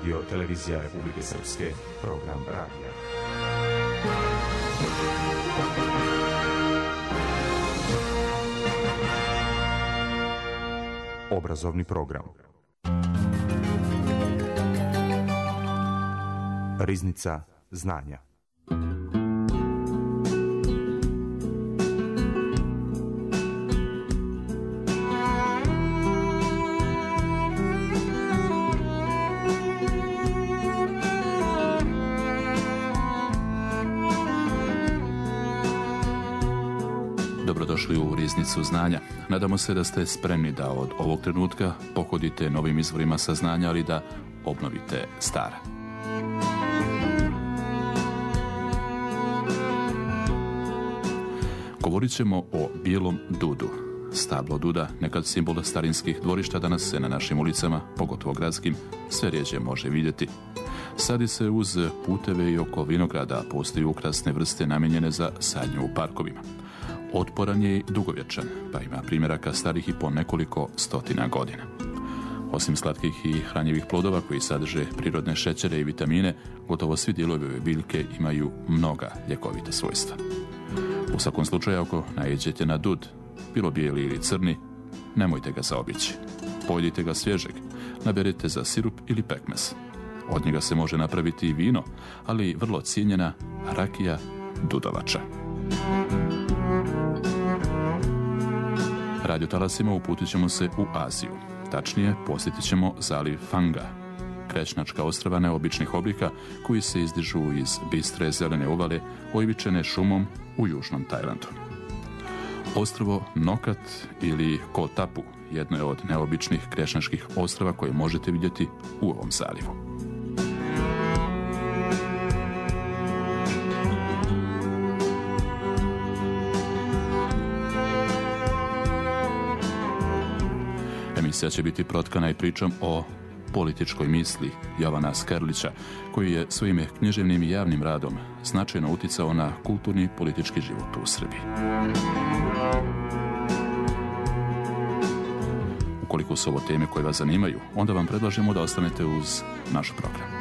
Radio Televizija Republike Srpske, program radija. Obrazovni program. Riznica znanja. Dobrodošli u Riznicu znanja. Nadamo se da ste spremni da od ovog trenutka pohodite novim izvorima saznanja, ali da obnovite stara. Govorit ćemo o bijelom dudu. Stablo duda, nekad simbol starinskih dvorišta, danas se na našim ulicama, pogotovo gradskim, sve rjeđe može vidjeti. Sadi se uz puteve i oko vinograda, postoji ukrasne vrste namijenjene za sadnju u parkovima. Otporan je i dugovječan, pa ima primjeraka starih i po nekoliko stotina godina. Osim slatkih i hranjivih plodova koji sadrže prirodne šećere i vitamine, gotovo svi dijelovi ove biljke imaju mnoga ljekovita svojstva. U svakom slučaju, ako naiđete na dud, bilo bijeli ili crni, nemojte ga zaobići. Pojedite ga svježeg, naberite za sirup ili pekmez. Od njega se može napraviti i vino, ali vrlo cijenjena rakija dudovača. Radiotalasima uputit ćemo se u Aziju. Tačnije, posjetit ćemo zaliv Fanga, krečnačka ostrva neobičnih oblika koji se izdižu iz bistre zelene uvale oivičene šumom u južnom Tajlandu. Ostrvo Nokat ili Ko Tapu jedno je od neobičnih krečnačkih ostrva koje možete vidjeti u ovom zalivu. Emisija će biti protkana i pričom o političkoj misli Jovana Skerlića, koji je svojim književnim i javnim radom značajno uticao na kulturni politički život u Srbiji. Ukoliko su ovo teme koje vas zanimaju, onda vam predlažemo da ostanete uz naš program.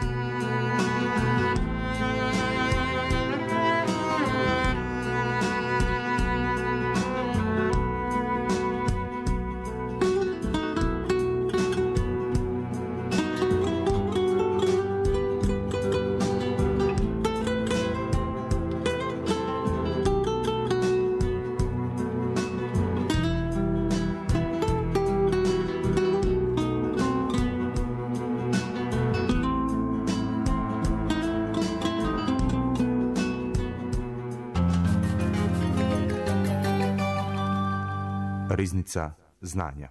Riznica znanja.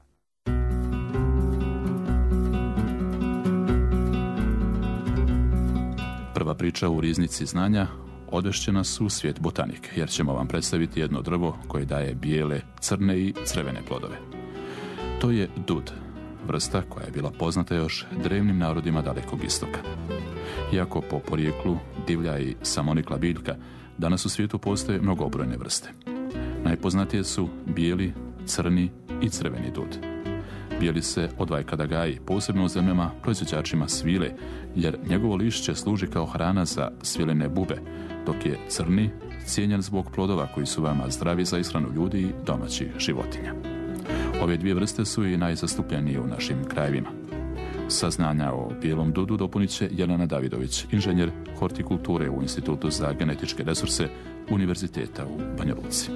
Prva priča u Riznici znanja odvešće nas u svijet botanike, jer ćemo vam predstaviti jedno drvo koje daje bijele, crne i crvene plodove. To je dud, vrsta koja je bila poznata još drevnim narodima Dalekog istoka. Iako po porijeklu divlja i samonikla biljka, danas u svijetu postoje mnogobrojne vrste. Najpoznatije su bijeli, crni i crveni dud. Bijeli se odvajka da gaji, posebno u zemljama proizvođačima svile, jer njegovo lišće služi kao hrana za svilene bube, dok je crni cijenjen zbog plodova koji su veoma zdravi za ishranu ljudi i domaćih životinja. Ove dvije vrste su i najzastupljenije u našim krajevima. Saznanja o bijelom dudu dopunit će Jelena Davidović, inženjer hortikulture u Institutu za genetičke resurse Univerziteta u Banja Luci.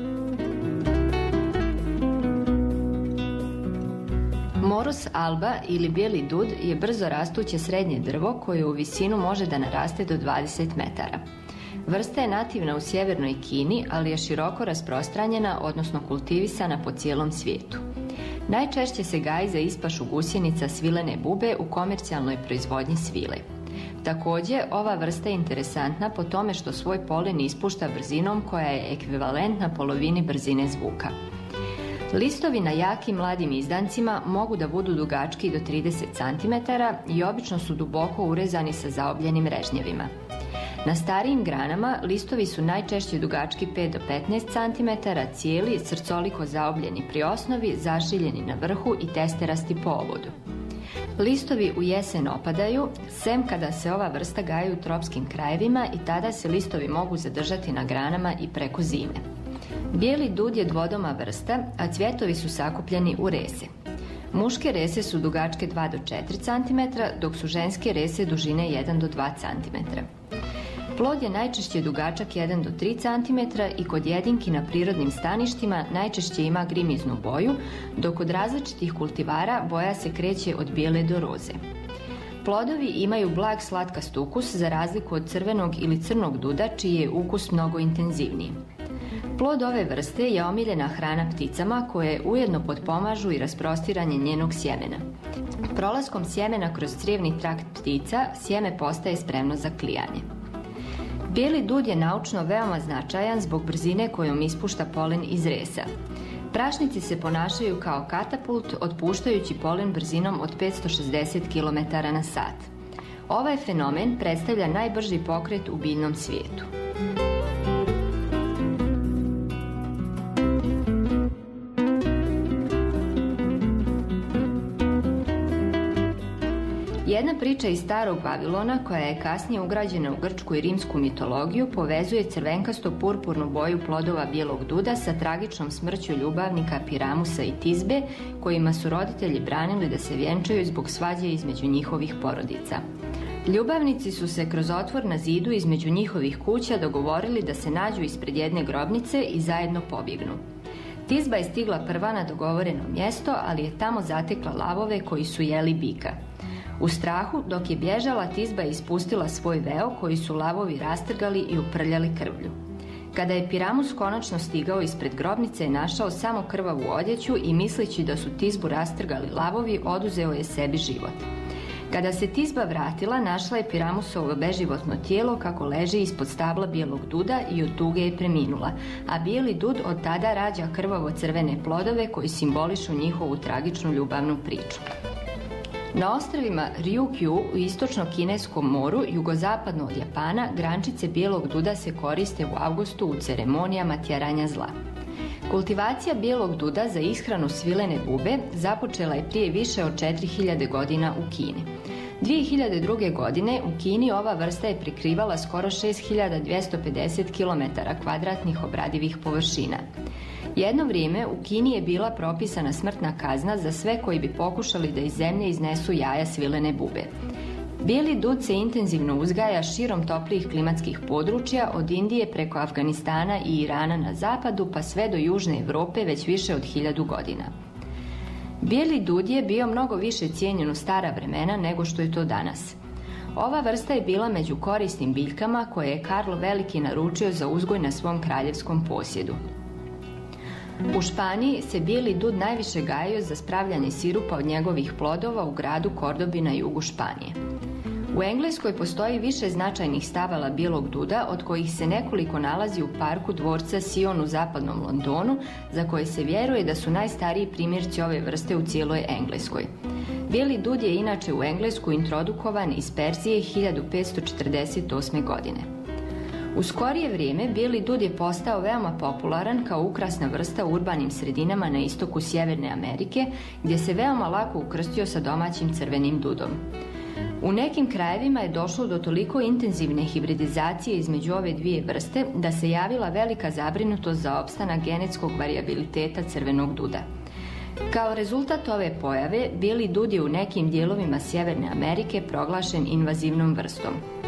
Morus alba ili bijeli dud je brzo rastuće srednje drvo koje u visinu može da naraste do 20 metara. Vrsta je nativna u sjevernoj Kini, ali je široko rasprostranjena, odnosno kultivisana po cijelom svijetu. Najčešće se gaji za ispašu gusjenica svilene bube u komercijalnoj proizvodnji svile. Također, ova vrsta je interesantna po tome što svoj polen ispušta brzinom koja je ekvivalentna polovini brzine zvuka. Listovi na jakim mladim izdancima mogu da budu dugački do 30 cm i obično su duboko urezani sa zaobljenim režnjevima. Na starijim granama listovi su najčešće dugački 5 do 15 cm, cijeli, srcoliko zaobljeni pri osnovi, zašiljeni na vrhu i testerasti po obodu. Listovi u jesen opadaju, sem kada se ova vrsta gaji u tropskim krajevima i tada se listovi mogu zadržati na granama i preko zime. Bijeli dud je dvodoma vrsta, a cvjetovi su sakupljeni u rese. Muške rese su dugačke 2 do 4 cm, dok su ženske rese dužine 1 do 2 cm. Plod je najčešće dugačak 1 do 3 cm i kod jedinki na prirodnim staništima najčešće ima grimiznu boju, dok kod različitih kultivara boja se kreće od bijele do roze. Plodovi imaju blag slatkast ukus za razliku od crvenog ili crnog duda čiji je ukus mnogo intenzivniji. Plod ove vrste je omiljena hrana pticama koje ujedno potpomažu i rasprostiranje njenog sjemena. Prolaskom sjemena kroz crijevni trakt ptica sjeme postaje spremno za klijanje. Bijeli dud je naučno veoma značajan zbog brzine kojom ispušta polen iz resa. Prašnici se ponašaju kao katapult, otpuštajući polen brzinom od 560 km/h. Ovaj fenomen predstavlja najbrži pokret u biljnom svijetu. Jedna priča iz starog Vavilona, koja je kasnije ugrađena u grčku i rimsku mitologiju, povezuje crvenkasto-purpurnu boju plodova bijelog duda sa tragičnom smrću ljubavnika Piramusa i Tizbe, kojima su roditelji branili da se vjenčaju zbog svađe između njihovih porodica. Ljubavnici su se kroz otvor na zidu između njihovih kuća dogovorili da se nađu ispred jedne grobnice i zajedno pobjegnu. Tizba je stigla prva na dogovoreno mjesto, ali je tamo zatekla lavove koji su jeli bika. U strahu, dok je bježala, Tizba je ispustila svoj veo koji su lavovi rastrgali i uprljali krvlju. Kada je Piramus konačno stigao ispred grobnice, je našao samo krvavu odjeću i misleći da su Tizbu rastrgali lavovi, oduzeo je sebi život. Kada se Tizba vratila, našla je Piramusovo beživotno tijelo kako leži ispod stabla bijelog duda i od tuge je preminula, a bijeli dud od tada rađa krvavo crvene plodove koji simbolišu njihovu tragičnu ljubavnu priču. Na ostrvima Ryukyu u istočno-kineskom moru, jugozapadno od Japana, grančice bijelog duda se koriste u avgustu u ceremonijama tjeranja zla. Kultivacija bijelog duda za ishranu svilene bube započela je prije više od 4000 godina u Kini. 2002. godine u Kini ova vrsta je prekrivala skoro 6250 km2 obradivih površina. Jedno vrijeme u Kini je bila propisana smrtna kazna za sve koji bi pokušali da iz zemlje iznesu jaja svilene bube. Bijeli dud se intenzivno uzgaja širom toplijih klimatskih područja od Indije preko Afganistana i Irana na zapadu pa sve do Južne Europe već više od 1000 godina. Bijeli dud je bio mnogo više cijenjen u stara vremena nego što je to danas. Ova vrsta je bila među korisnim biljkama koje je Karlo Veliki naručio za uzgoj na svom kraljevskom posjedu. U Španiji se bijeli dud najviše gajio za spravljanje sirupa od njegovih plodova u gradu Kordobi na jugu Španije. U Engleskoj postoji više značajnih stabala bijelog duda, od kojih se nekoliko nalazi u parku dvorca Sion u zapadnom Londonu, za koje se vjeruje da su najstariji primjerci ove vrste u cijeloj Engleskoj. Bijeli dud je inače u Englesku introdukovan iz Perzije 1548. godine. U skorije vrijeme bijeli dud je postao veoma popularan kao ukrasna vrsta u urbanim sredinama na istoku Sjeverne Amerike, gdje se veoma lako ukrstio sa domaćim crvenim dudom. U nekim krajevima je došlo do toliko intenzivne hibridizacije između ove dvije vrste da se javila velika zabrinutost za opstanak genetskog varijabiliteta crvenog duda. Kao rezultat ove pojave, bijeli dud je u nekim dijelovima Sjeverne Amerike proglašen invazivnom vrstom.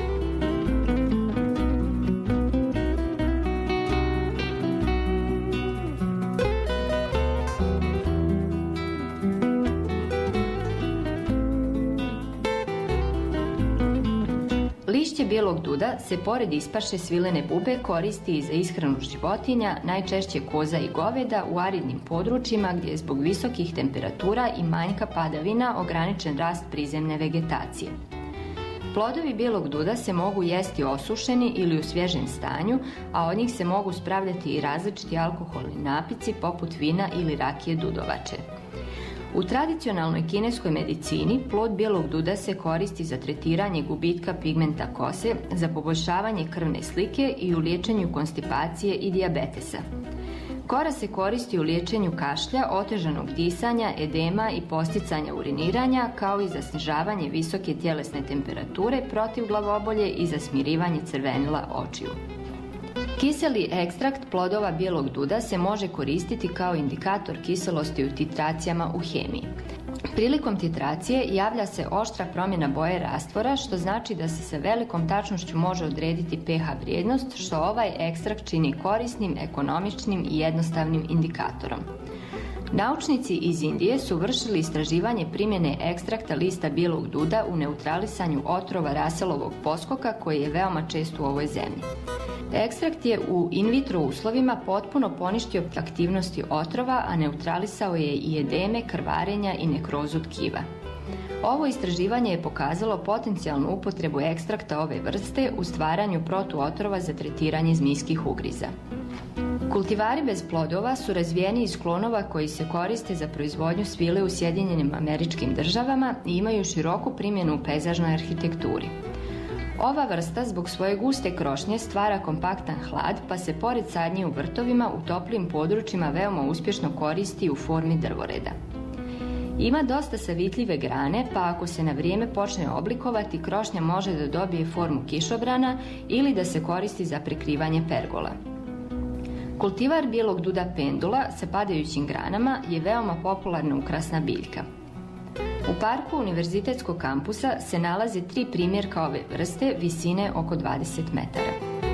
Lišće bijelog duda se pored ispaše svilene bube koristi i za ishranu životinja, najčešće koza i goveda u aridnim područjima gdje je zbog visokih temperatura i manjka padavina ograničen rast prizemne vegetacije. Plodovi bijelog duda se mogu jesti osušeni ili u svježem stanju, a od njih se mogu spravljati i različiti alkoholni napici poput vina ili rakije dudovače. U tradicionalnoj kineskoj medicini plod bijelog duda se koristi za tretiranje gubitka pigmenta kose, za poboljšavanje krvne slike i u liječenju konstipacije i dijabetesa. Kora se koristi u liječenju kašlja, otežanog disanja, edema i posticanja uriniranja, kao i za snižavanje visoke tjelesne temperature, protiv glavobolje i za smirivanje crvenila očiju. Kiseli ekstrakt plodova bijelog duda se može koristiti kao indikator kiselosti u titracijama u hemiji. Prilikom titracije javlja se oštra promjena boje rastvora, što znači da se sa velikom tačnošću može odrediti pH vrijednost, što ovaj ekstrakt čini korisnim, ekonomičnim i jednostavnim indikatorom. Naučnici iz Indije su vršili istraživanje primjene ekstrakta lista bijelog duda u neutralisanju otrova Russellovog poskoka, koji je veoma čest u ovoj zemlji. Ekstrakt je u in vitro uslovima potpuno poništio aktivnosti otrova, a neutralisao je i edeme, krvarenja i nekrozu tkiva. Ovo istraživanje je pokazalo potencijalnu upotrebu ekstrakta ove vrste u stvaranju protuotrova za tretiranje zmijskih ugriza. Kultivari bez plodova su razvijeni iz klonova koji se koriste za proizvodnju svile u Sjedinjenim Američkim Državama i imaju široku primjenu u pejzažnoj arhitekturi. Ova vrsta zbog svoje guste krošnje stvara kompaktan hlad, pa se pored sadnje u vrtovima u toplim područjima veoma uspješno koristi u formi drvoreda. Ima dosta savitljive grane, pa ako se na vrijeme počne oblikovati, krošnja može da dobije formu kišobrana ili da se koristi za prekrivanje pergola. Kultivar bijelog duda pendula sa padajućim granama je veoma popularna ukrasna biljka. U parku Univerzitetskog kampusa se nalaze 3 primjerka ove vrste visine oko 20 metara.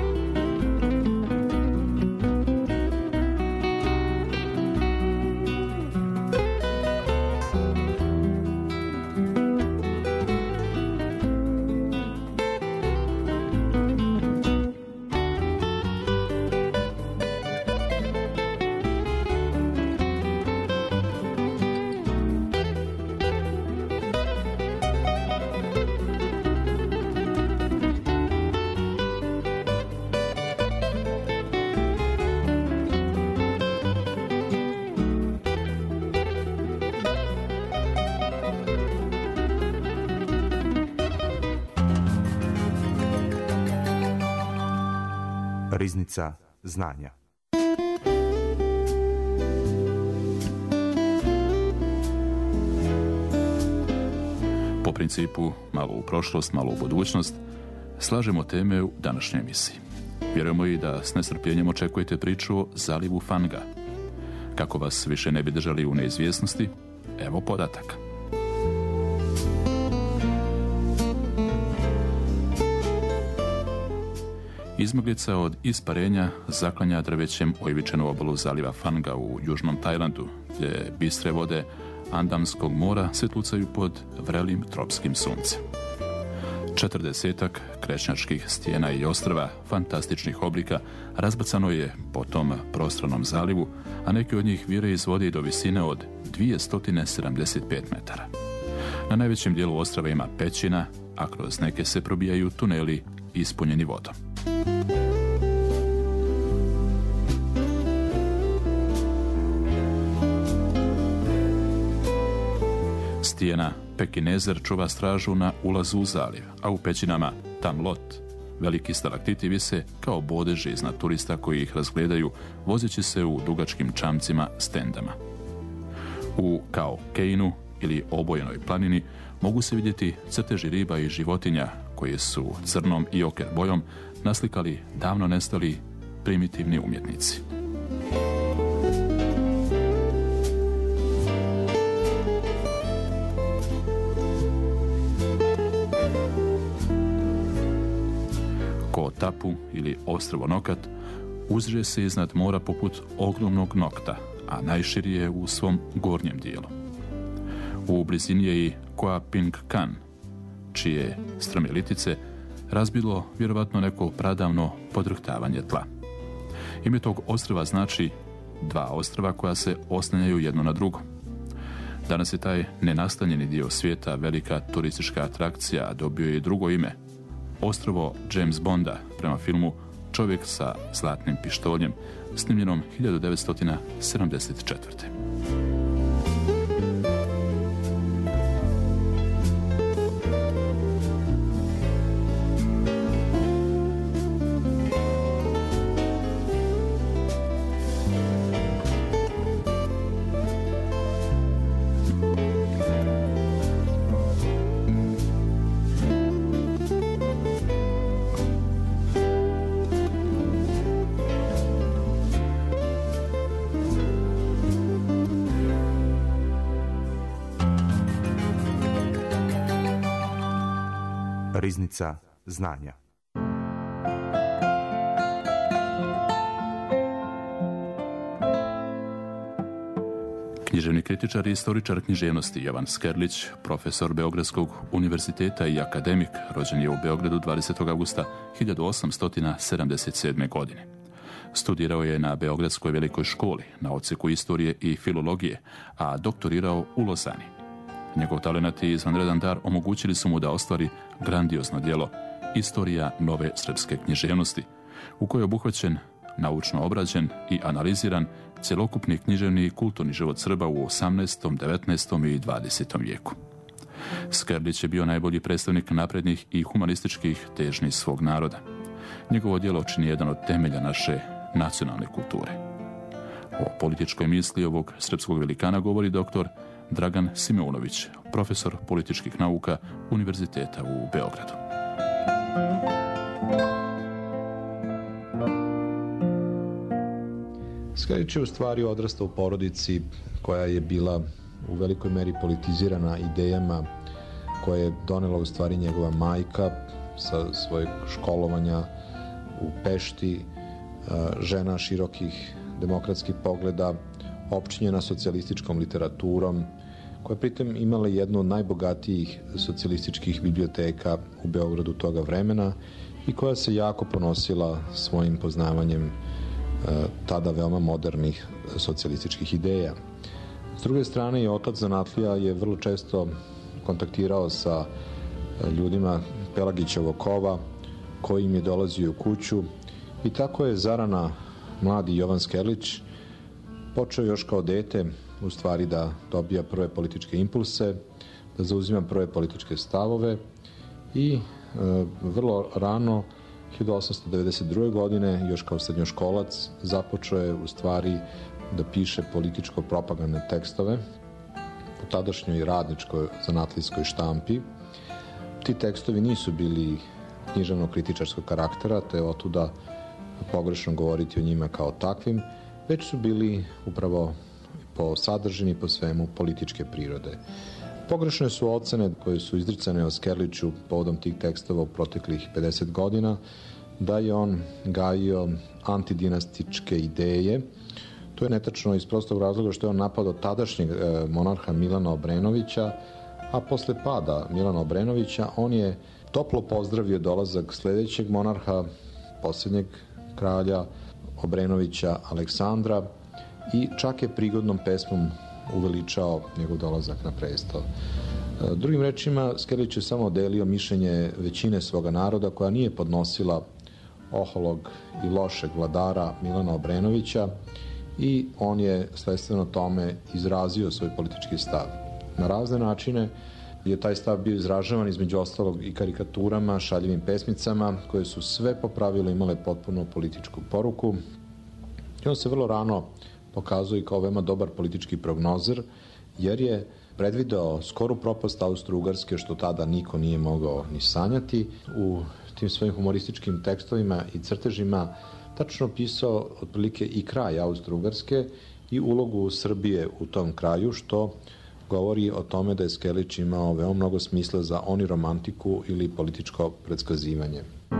Riznica znanja. Po principu malo u prošlost, malo u budućnost, slažemo teme u današnjoj emisiji. Vjerujemo i da s nestrpljenjem očekujete priču o zalivu Fanga. Kako vas više ne bi držali u neizvjesnosti, evo podataka. Izmaglica od isparenja zaklanja drvećem oivičenu obalu zaliva Fanga u južnom Tajlandu, gdje bistre vode Andamskog mora se tucaju pod vrelim tropskim suncem. 40-ak krešnjačkih stijena i ostrva fantastičnih oblika razbacano je po tom prostranom zalivu, a neki od njih vire iz vode do visine od 275 metara. Na najvećem dijelu ostrva ima pećina, a kroz neke se probijaju tuneli ispunjeni vodom. Stijena Pekinezer čuva stražu na ulazu u zaliv, a u pećinama Tamlot veliki stalaktiti vise kao bodeži iznad turista koji ih razgledaju vozeći se u dugačkim čamcima s tendama. U Kao Keinu ili Obojenoj planini mogu se vidjeti crteži riba i životinja koje su crnom i oker bojom naslikali davno nestali primitivni umjetnici. Ko Tapu ili ostrvo Nokat uzže se iznad mora poput ogromnog nokta, a najširi je u svom gornjem dijelu. U blizini je i Koa Ping Kan, čije strme litice razbilo vjerovatno neko pradavno podrhtavanje tla. Ime tog ostrva znači 2 ostrva koja se oslanjaju jedno na drugo. Danas je taj nenastanjeni dio svijeta velika turistička atrakcija, a dobio je i drugo ime. Ostrvo James Bonda, prema filmu Čovjek sa zlatnim pištoljem, snimljenom 1974. Riznica znanja. Književni kritičar i istoričar književnosti Jovan Skerlić, profesor Beogradskog univerziteta i akademik, rođen je u Beogradu 20. augusta 1877. godine. Studirao je na Beogradskoj velikoj školi, na odseku istorije i filologije, a doktorirao u Lozani. Njegov talenat i izvanredan dar omogućili su mu da ostvari grandiozno djelo Istorija nove srpske književnosti, u kojoj je obuhvaćen, naučno obrađen i analiziran cjelokupni književni i kulturni život Srba u 18., 19. i 20. vijeku. Skerlić je bio najbolji predstavnik naprednih i humanističkih težnji svog naroda. Njegovo djelo čini jedan od temelja naše nacionalne kulture. O političkoj misli ovog srpskog velikana govori dr. Dragan Simeunović, profesor političkih nauka Univerziteta u Beogradu. Skerlić je u stvari odrastao u porodici koja je bila u velikoj meri politizirana idejama koje je donela u stvari njegova majka sa svojeg školovanja u Pešti, žena širokih demokratskih pogleda, opčinjena socijalističkom literaturom, koja pritom imala jednu od najbogatijih socijalističkih biblioteka u Beogradu toga vremena i koja se jako ponosila svojim poznavanjem tada veoma modernih socijalističkih ideja. S druge strane, i otac zanatlija je vrlo često kontaktirao sa ljudima Pelagićevog kova, koji im je dolazio u kuću, i tako je zarana mladi Jovan Skerlić počeo još kao dete u stvari da dobija prve političke impulse, da zauzima prve političke stavove i vrlo rano, 1892. godine, još kao srednjoškolac, započeo je u stvari da piše političko-propagandne tekstove u tadašnjoj radničkoj zanatlijskoj štampi. Ti tekstovi nisu bili književno-kritičarskog karaktera, te je otuda pogrešno govoriti o njima kao takvim, već su bili upravo po sadržini, po svemu, političke prirode. Pogrešne su ocene koje su izricane o Skerliću povodom tih tekstova u proteklih 50 godina, da je on gajio antidinastičke ideje. To je netačno iz prostog razloga što je on napadao tadašnjeg monarha Milana Obrenovića, a posle pada Milana Obrenovića on je toplo pozdravio dolazak sledećeg monarha, posljednjeg kralja Obrenovića Aleksandra, i čak je prigodnom pesmom uveličao njegov dolazak na presto. Drugim rečima, Skerlić je samo delio mišljenje većine svoga naroda koja nije podnosila oholog i lošeg vladara Milana Obrenovića, i on je sledstveno tome izrazio svoj politički stav. Na razne načine je taj stav bio izražavan, između ostalog i karikaturama, šaljivim pesmicama, koje su sve po pravilu imale potpuno političku poruku. I on se vrlo rano pokazuje kao veoma dobar politički prognozer, jer je predvideo skoru propast Austro-Ugarske, što tada niko nije mogao ni sanjati. U tim svojim humorističkim tekstovima i crtežima tačno pisao otprilike i kraj Austro-Ugarske i ulogu Srbije u tom kraju, što govori o tome da je Skerlić imao veoma mnogo smisla za oniromantiku ili političko predskazivanje.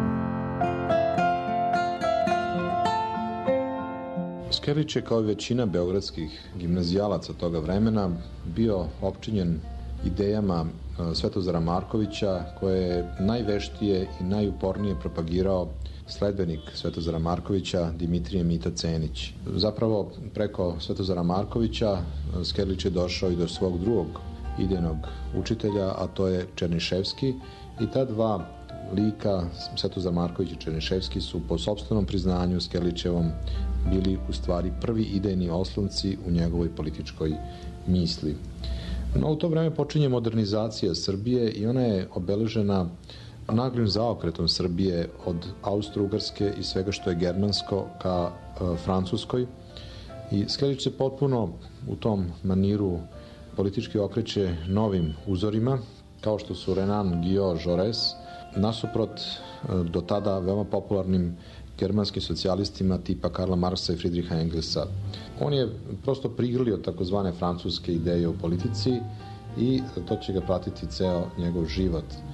Skerlić je, kao i većina beogradskih gimnazijalaca toga vremena, bio opčinjen idejama Svetozara Markovića, koje je najveštije i najupornije propagirao sledbenik Svetozara Markovića, Dimitrije Mita Cenić. Zapravo, preko Svetozara Markovića Skerlić je došao i do svog drugog idejnog učitelja, a to je Černiševski, i ta dva lika, Svetozar Marković i Černiševski, su po sopstvenom priznanju Skerlićevom bili u stvari prvi idejni oslonci u njegovoj političkoj misli. No, u to vreme počinje modernizacija Srbije i ona je obeležena naglim zaokretom Srbije od Austro-Ugarske i svega što je germansko ka Francuskoj. I Skerlić se potpuno u tom maniru politički okreće novim uzorima, kao što su Renan, Guillaume, Jaurès, nasuprot do tada veoma popularnim germanskim socijalistima tipa Karla Marksa i Friedricha Engelsa. On je prosto prigrlio takozvane francuske ideje u politici i to će ga pratiti ceo njegov život.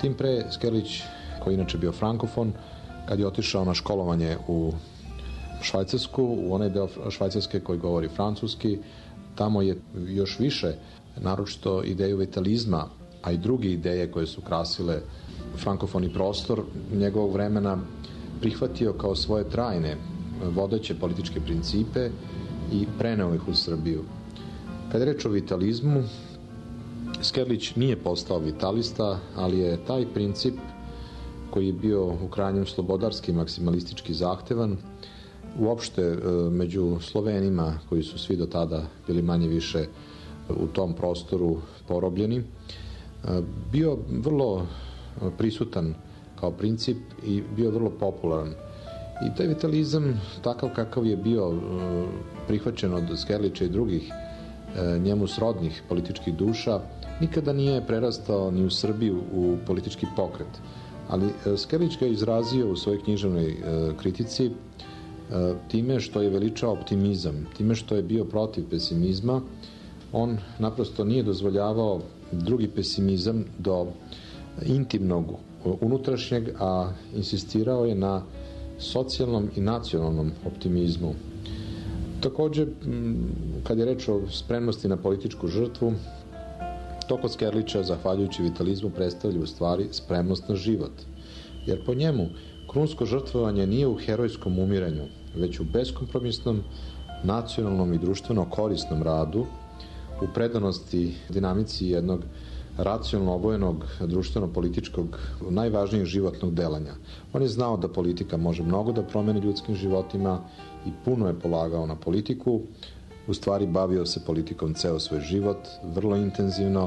Tim pre Skerlić, koji inače bio frankofon, kad je otišao na školovanje u Švajcarsku, u onaj deo Švajcarske koji govori francuski, tamo je još više, naročito ideju vitalizma, a i druge ideje koje su krasile frankofoni prostor njegovog vremena, prihvatio kao svoje trajne vodeće političke principe i preneo ih u Srbiju. Kad je reč o vitalizmu, Skerlić nije postao vitalista, ali je taj princip koji je bio u krajnjem slobodarski, maksimalistički zahtevan, uopšte među Slovenima, koji su svi do tada bili manje više u tom prostoru porobljeni, bio vrlo prisutan kao princip i bio vrlo popularan. I taj vitalizam, takav kakav je bio prihvaćen od Skerlića i drugih njemu srodnih političkih duša, nikada nije prerastao ni u Srbiju u politički pokret. Ali Skerlić ga je izrazio u svojoj književnoj kritici time što je veličao optimizam, time što je bio protiv pesimizma. On naprosto nije dozvoljavao drugi pesimizam do intimnog, unutrašnjeg, a insistirao je na socijalnom i nacionalnom optimizmu. Takođe, kad je reč o spremnosti na političku žrtvu, to kod Skerlića, zahvaljujući vitalizmu, predstavlja u stvari spremnost na život. Jer po njemu, krunsko žrtvovanje nije u herojskom umiranju, već u beskompromisnom, nacionalnom i društveno korisnom radu, u predanosti dinamici jednog racionalno obojenog društveno-političkog najvažnijeg životnog delanja. On je znao da politika može mnogo da promeni ljudskim životima i puno je polagao na politiku. U stvari bavio se politikom ceo svoj život, vrlo intenzivno.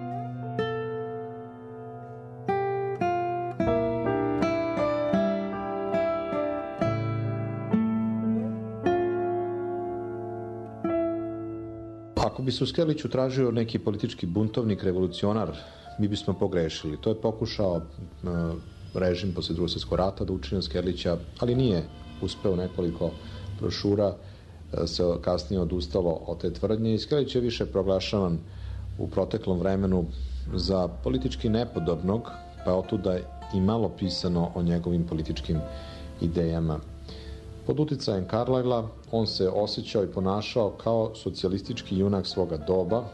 Ako bi se u Skerliću tražio neki politički buntovnik, revolucionar, mi bismo pogrešili. To je pokušao režim posle Drugog svjetskog rata da učini od Skerlića, ali nije uspeo. Nekoliko brošura se kasnije odustalo od te tvrdnje i Skerlić je više proglašavan u proteklom vremenu za politički nepodobnog, pa je otuda i malo pisano o njegovim političkim idejama. Pod uticajem Carlyla on se osjećao i ponašao kao socijalistički junak svoga doba,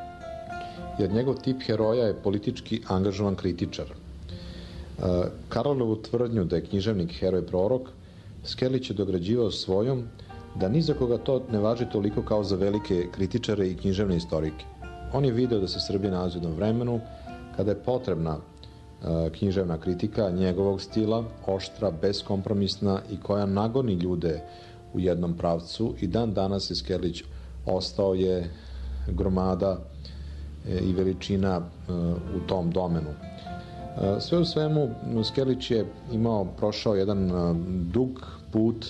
jer njegov tip heroja je politički angažovan kritičar. Carlylovu tvrdnju da je književnik heroj prorok, Skerlić je dograđivao svojom da ni za koga to ne važi toliko kao za velike kritičare i književne istorike. On je video da se Srbija nalazi u jednom vremenu kada je potrebna književna kritika njegovog stila, oštra, beskompromisna i koja nagoni ljude u jednom pravcu, i dan danas je Skerlić ostao je gromada i veličina u tom domenu. Sve u svemu, Skerlić je prošao jedan dug put,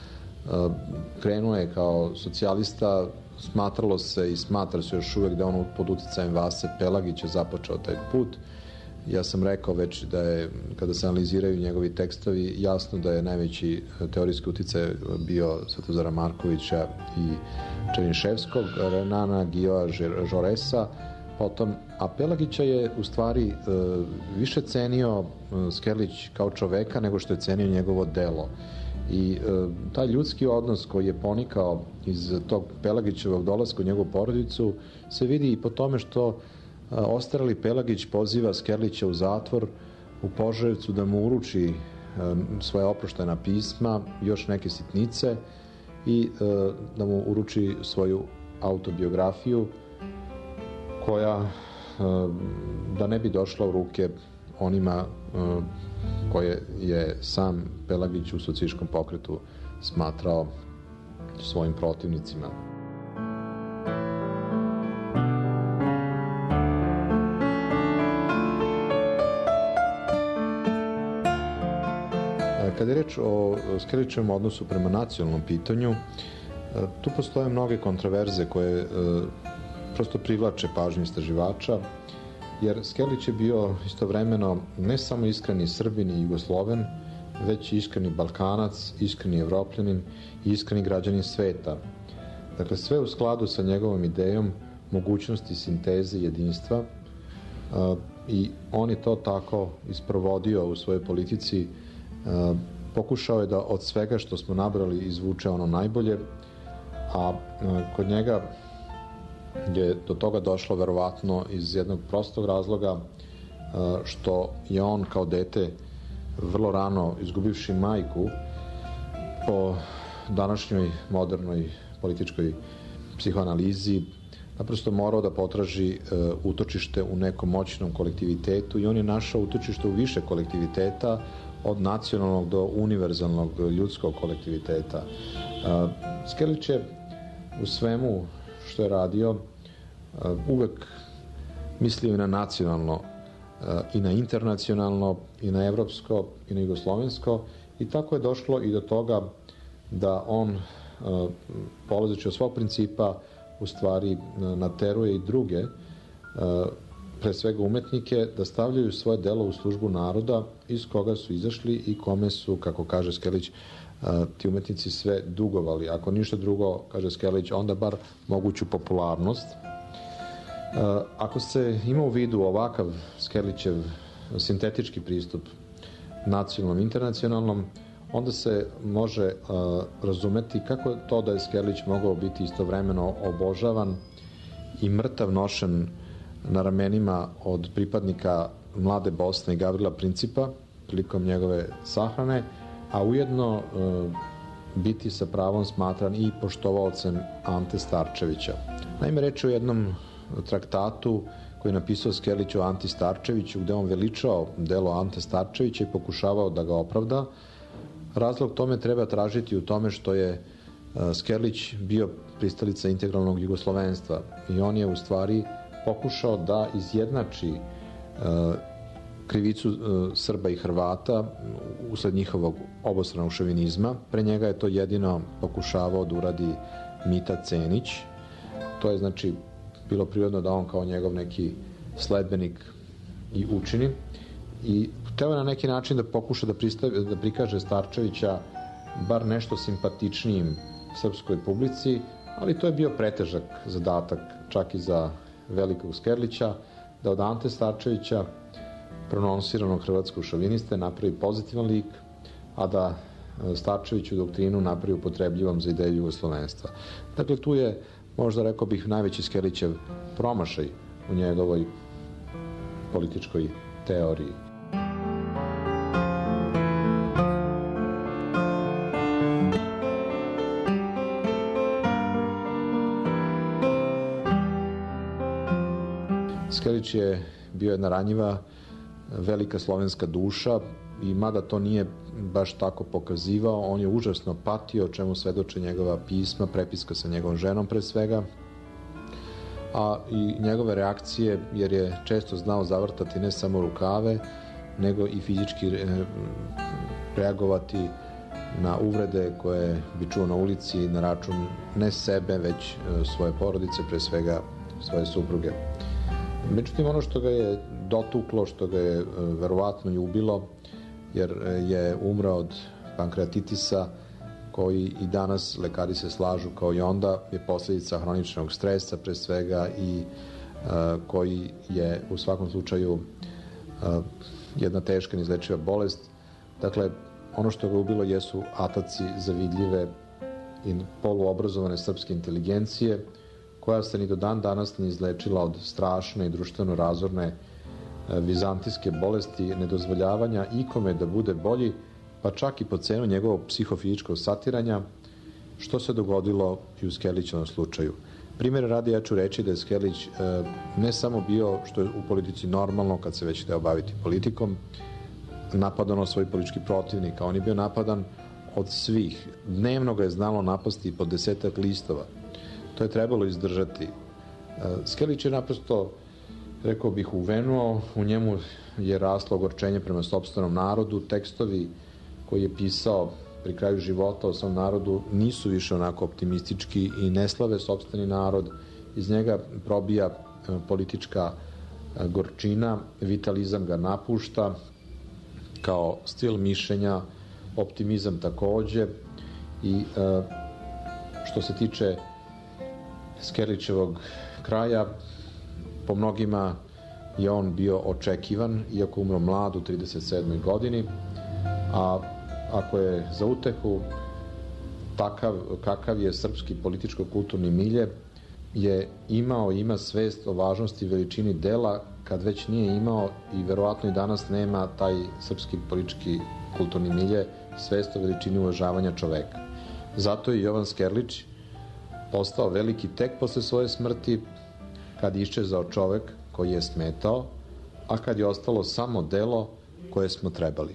krenuo je kao socijalista, smatralo se i smatra se još uvek da on pod uticajem Vase Pelagića započeo taj put. Ja sam rekao već da je, kada se analiziraju njegovi tekstovi, jasno da je najveći teorijski uticaj bio Svetozara Markovića i Černiševskog, Renana Gioa Žoresa, potom, a Pelagića je u stvari više cenio Skerlić kao čoveka nego što je cenio njegovo delo. I taj ljudski odnos koji je ponikao iz tog Pelagićevog dolaska u njegovu porodicu se vidi i po tome što ostarali Pelagić poziva Skerlića u zatvor u Požarevcu da mu uruči svoje oproštajna pisma, još neke sitnice i da mu uruči svoju autobiografiju koja da ne bi došla u ruke onima koje je sam Pelagić u socijalističkom pokretu smatrao svojim protivnicima. Kada je reč o Skerlićevom odnosu prema nacionalnom pitanju, tu postoje mnoge kontroverze koje prosto privlače pažnju istraživača, jer Skerlić je bio istovremeno ne samo iskreni Srbin i Jugosloven, već i iskreni Balkanac, iskreni Evropljanin i iskreni građanin sveta. Dakle, sve u skladu sa njegovom idejom mogućnosti sinteze jedinstva, i on je to tako isprovodio u svojoj politici. Pokušao je da od svega što smo nabrali izvuče ono najbolje, a kod njega je do toga došlo verovatno iz jednog prostog razloga što je on kao dete vrlo rano izgubivši majku po današnjoj modernoj političkoj psihoanalizi naprosto morao da potraži utočište u nekom moćnom kolektivitetu i on je našao utočište u više kolektiviteta od nacionalnog do univerzalnog ljudskog kolektiviteta. Skerlić je u svemu što je radio uvek mislio i na nacionalno i na internacionalno i na evropsko i na jugoslovensko i tako je došlo i do toga da on polazeći od svog principa u stvari nateruje i druge, pre svega umetnike, da stavljaju svoje delo u službu naroda iz koga su izašli i kome su, kako kaže Skerlić, ti umetnici sve dugovali. Ako ništa drugo, kaže Skerlić, onda bar moguću popularnost. Ako se ima u vidu ovakav Skerlićev sintetički pristup nacionalnom, internacionalnom, onda se može razumeti kako je to da je Skerlić mogao biti istovremeno obožavan i mrtav nošen na ramenima od pripadnika Mlade Bosne i Gavrila Principa prilikom njegove sahrane, a ujedno biti sa pravom smatran i poštovaocem Ante Starčevića. Naime, reč je o jednom traktatu koji je napisao Skerlić o Anti Starčeviću, gde on veličao delo Ante Starčevića i pokušavao da ga opravda. Razlog tome treba tražiti u tome što je Skerlić bio pristalica integralnog jugoslovenstva i on je u stvari pokušao da izjednači krivicu Srba i Hrvata usled njihovog obostranog šovinizma. Pre njega je to jedino pokušavao da uradi Mita Cenić. To je znači bilo prirodno da on kao njegov neki sledbenik i učini. I hteo je na neki način da pokuša da prikaže Starčevića bar nešto simpatičnijim srpskoj publici, ali to je bio pretežak zadatak čak i za velikog Skerlića, da od Ante Starčevića, prononsiranog hrvatskog šoviniste, napravi pozitivan lik, a da Starčeviću doktrinu napravi upotrebljivom za ideju jugoslovenstva. Dakle, tu je, možda rekao bih, najveći Skerlićev promašaj u njegovoj političkoj teoriji. Skerlić je bio jedna ranjiva, velika slovenska duša i mada to nije baš tako pokazivao, on je užasno patio, o čemu svedoče njegova pisma, prepiska sa njegovom ženom pre svega, a i njegove reakcije, jer je često znao zavrtati ne samo rukave, nego i fizički reagovati na uvrede koje bi čuo na ulici na račun ne sebe, već svoje porodice, pre svega svoje supruge. Međutim, ono što ga je dotuklo, što ga je verovatno i ubilo, jer je umrao od pankreatitisa, koji i danas lekari se slažu kao i onda je posljedica hroničnog stresa pre svega i koji je u svakom slučaju jedna teška neizlečiva bolest. Dakle, ono što ga ubilo jesu ataci zavidljive i poluobrazovane srpske inteligencije, koja se ni do dan danas ne izlečila od strašne i društveno razorne vizantijske bolesti nedozvoljavanja ikome da bude bolji, pa čak i po cenu njegovog psihofizičkog satiranja, što se dogodilo i u Skerlićevom slučaju. Primjer radi, ja ću reći da je Skerlić ne samo bio, što je u politici normalno kad se već hteo baviti politikom, napadan od svojih političkih protivnika. On je bio napadan od svih. Dnevno ga je znalo napasti po 10 listova. To je trebalo izdržati. Skerlić je naprosto, rekao bih, uvenuo, u njemu je raslo ogorčenje prema sopstvenom narodu, tekstovi koji je pisao pri kraju života o svom narodu nisu više onako optimistički i ne slave sopstveni narod, iz njega probija politička gorčina, vitalizam ga napušta kao stil mišljenja, optimizam takođe i što se tiče Skerlićevog kraja, po mnogima je on bio očekivan, iako umro mlad u 37. godini, a ako je za utehu kakav je srpski političko-kulturni milje, je ima svest o važnosti i veličini dela, kad već nije imao i verovatno i danas nema taj srpski politički kulturni milje, svest o veličini uvažavanja čoveka. Zato je Jovan Skerlić postao veliki tek posle svoje smrti, kad je iščezao čovek koji je smetao, a kad je ostalo samo delo koje smo trebali.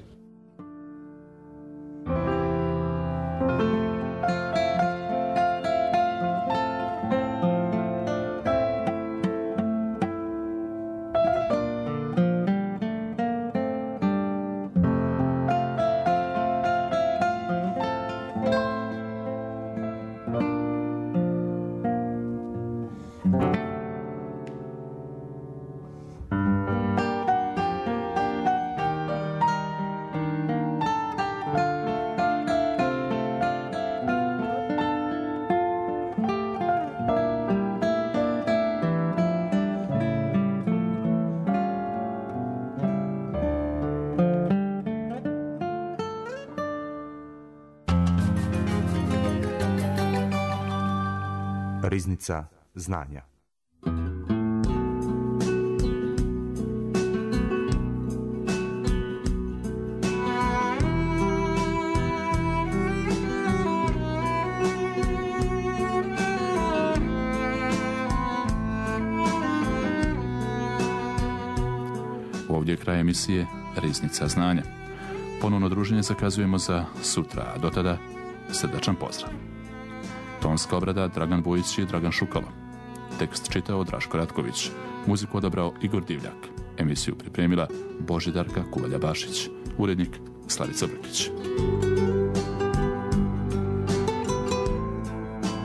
Riznica znanja. Ovdje je kraj emisije Riznica znanja. Ponovno druženje zakazujemo za sutra, a do tada srdačan pozdrav. Tonska obrada Dragan Bojić i Dragan Šukalo. Tekst čitao Draško Ratković. Muziku odabrao Igor Divljak. Emisiju pripremila Božidarka Kuvalja Bašić. Urednik Slavica Brkić.